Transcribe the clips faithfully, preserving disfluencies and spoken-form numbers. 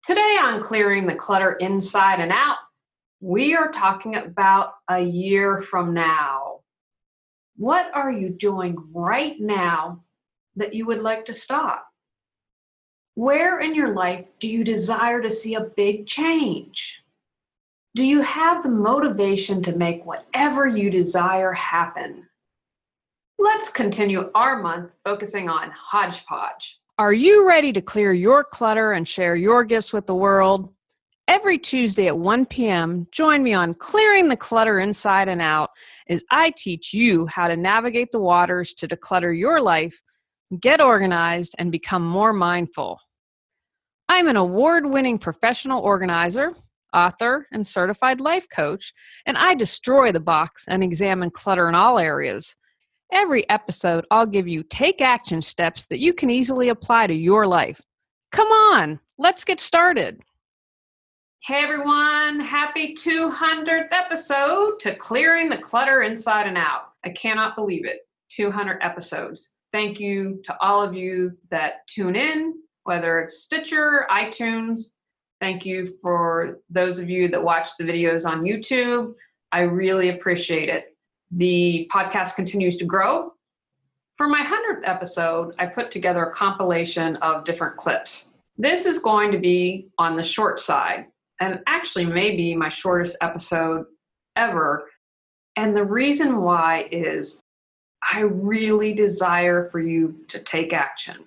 Today on Clearing the Clutter Inside and Out, we are talking about a year from now. What are you doing right now that you would like to stop? Where in your life do you desire to see a big change? Do you have the motivation to make whatever you desire happen? Let's continue our month focusing on hodgepodge. Are you ready to clear your clutter and share your gifts with the world? Every Tuesday at one p.m., join me on Clearing the Clutter Inside and Out as I teach you how to navigate the waters to declutter your life, get organized, and become more mindful. I'm an award-winning professional organizer, author, and certified life coach, and I destroy the box and examine clutter in all areas. Every episode, I'll give you take action steps that you can easily apply to your life. Come on, let's get started. Hey everyone, happy two hundredth episode to Clearing the Clutter Inside and Out. I cannot believe it, two hundred episodes. Thank you to all of you that tune in, whether it's Stitcher, iTunes. Thank you for those of you that watch the videos on YouTube. I really appreciate it. The podcast continues to grow. For my one hundredth episode, I put together a compilation of different clips. This is going to be on the short side, and actually maybe my shortest episode ever. And the reason why is I really desire for you to take action.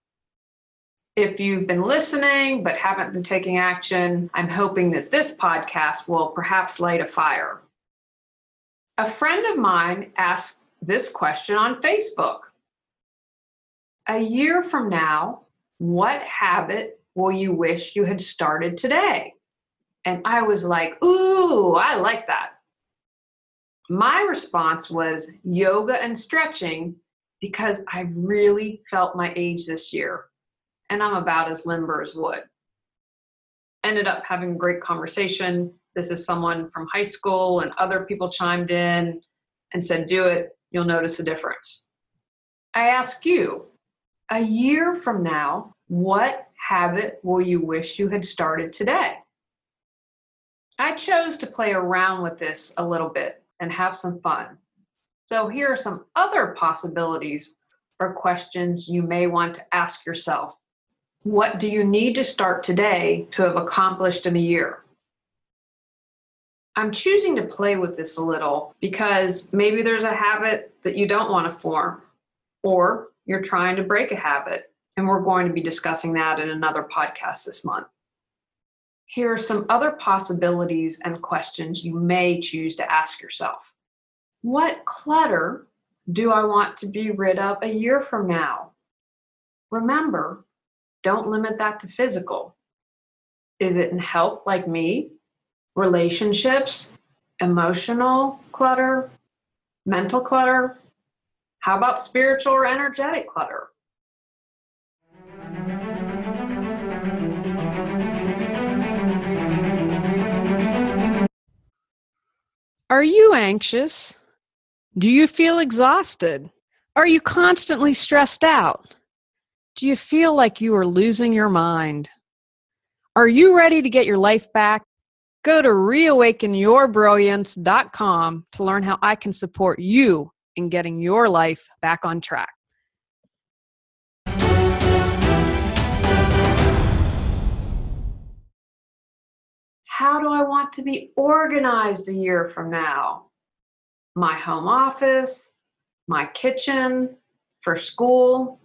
If you've been listening but haven't been taking action, I'm hoping that this podcast will perhaps light a fire. A friend of mine asked this question on Facebook. A year from now, what habit will you wish you had started today? And I was like, ooh, I like that. My response was yoga and stretching because I've really felt my age this year, and I'm about as limber as wood. Ended up having a great conversation. This is someone from high school, and other people chimed in and said, do it, you'll notice a difference. I ask you, a year from now, what habit will you wish you had started today? I chose to play around with this a little bit and have some fun. So here are some other possibilities or questions you may want to ask yourself. What do you need to start today to have accomplished in a year? I'm choosing to play with this a little because maybe there's a habit that you don't want to form, or you're trying to break a habit, and we're going to be discussing that in another podcast this month. Here are some other possibilities and questions you may choose to ask yourself. What clutter do I want to be rid of a year from now? Remember, don't limit that to physical. Is it in health like me? Relationships, emotional clutter, mental clutter? How about spiritual or energetic clutter? Are you anxious? Do you feel exhausted? Are you constantly stressed out? Do you feel like you are losing your mind? Are you ready to get your life back? Go to reawaken your brilliance dot com to learn how I can support you in getting your life back on track. How do I want to be organized a year from now? My home office, my kitchen, for school.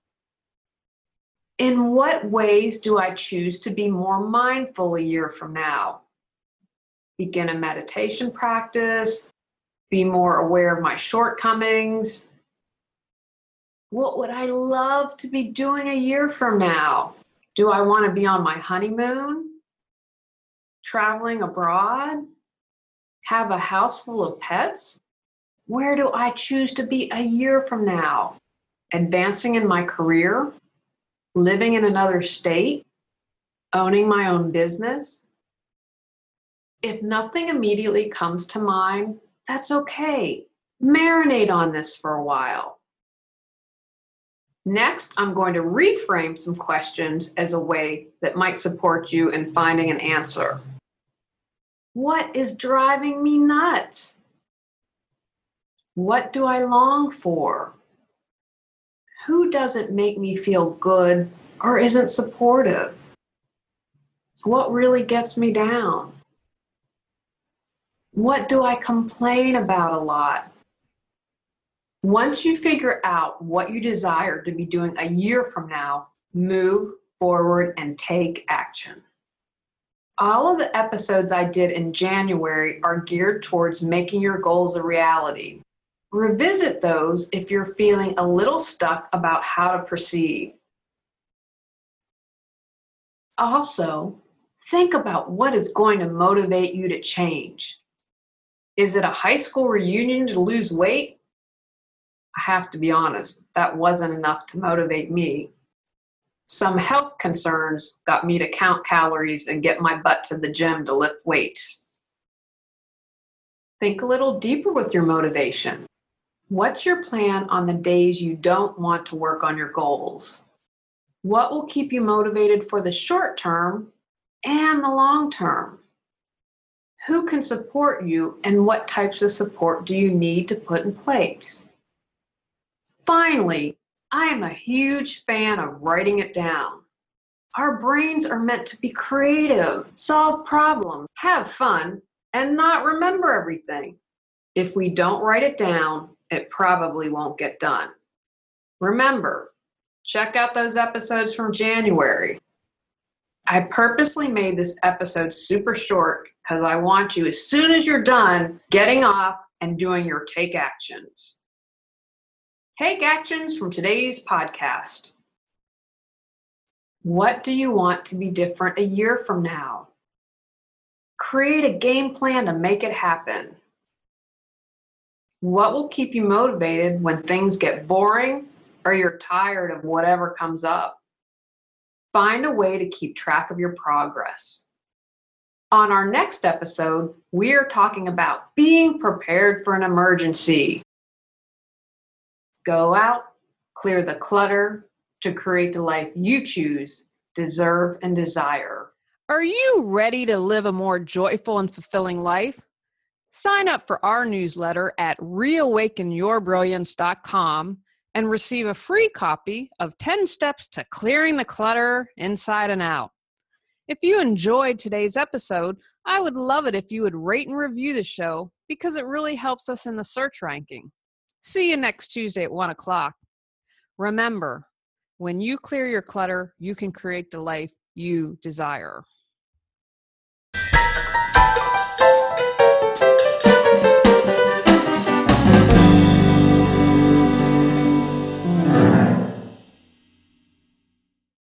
In what ways do I choose to be more mindful a year from now? Begin a meditation practice, be more aware of my shortcomings. What would I love to be doing a year from now? Do I want to be on my honeymoon? Traveling abroad? Have a house full of pets? Where do I choose to be a year from now? Advancing in my career? Living in another state? Owning my own business? If nothing immediately comes to mind, that's okay. Marinate on this for a while. Next, I'm going to reframe some questions as a way that might support you in finding an answer. What is driving me nuts? What do I long for? Who doesn't make me feel good or isn't supportive? What really gets me down? What do I complain about a lot? Once you figure out what you desire to be doing a year from now, move forward and take action. All of the episodes I did in January are geared towards making your goals a reality. Revisit those if you're feeling a little stuck about how to proceed. Also, think about what is going to motivate you to change. Is it a high school reunion to lose weight? I have to be honest, that wasn't enough to motivate me. Some health concerns got me to count calories and get my butt to the gym to lift weights. Think a little deeper with your motivation. What's your plan on the days you don't want to work on your goals? What will keep you motivated for the short term and the long term? Who can support you, and what types of support do you need to put in place? Finally, I am a huge fan of writing it down. Our brains are meant to be creative, solve problems, have fun, and not remember everything. If we don't write it down, it probably won't get done. Remember, check out those episodes from January. I purposely made this episode super short because I want you, as soon as you're done, getting off and doing your take actions. Take actions from today's podcast. What do you want to be different a year from now? Create a game plan to make it happen. What will keep you motivated when things get boring or you're tired of whatever comes up? Find a way to keep track of your progress. On our next episode, we are talking about being prepared for an emergency. Go out, clear the clutter to create the life you choose, deserve, and desire. Are you ready to live a more joyful and fulfilling life? Sign up for our newsletter at reawaken your brilliance dot com and receive a free copy of ten Steps to Clearing the Clutter Inside and Out. If you enjoyed today's episode, I would love it if you would rate and review the show because it really helps us in the search ranking. See you next Tuesday at one o'clock. Remember, when you clear your clutter, you can create the life you desire.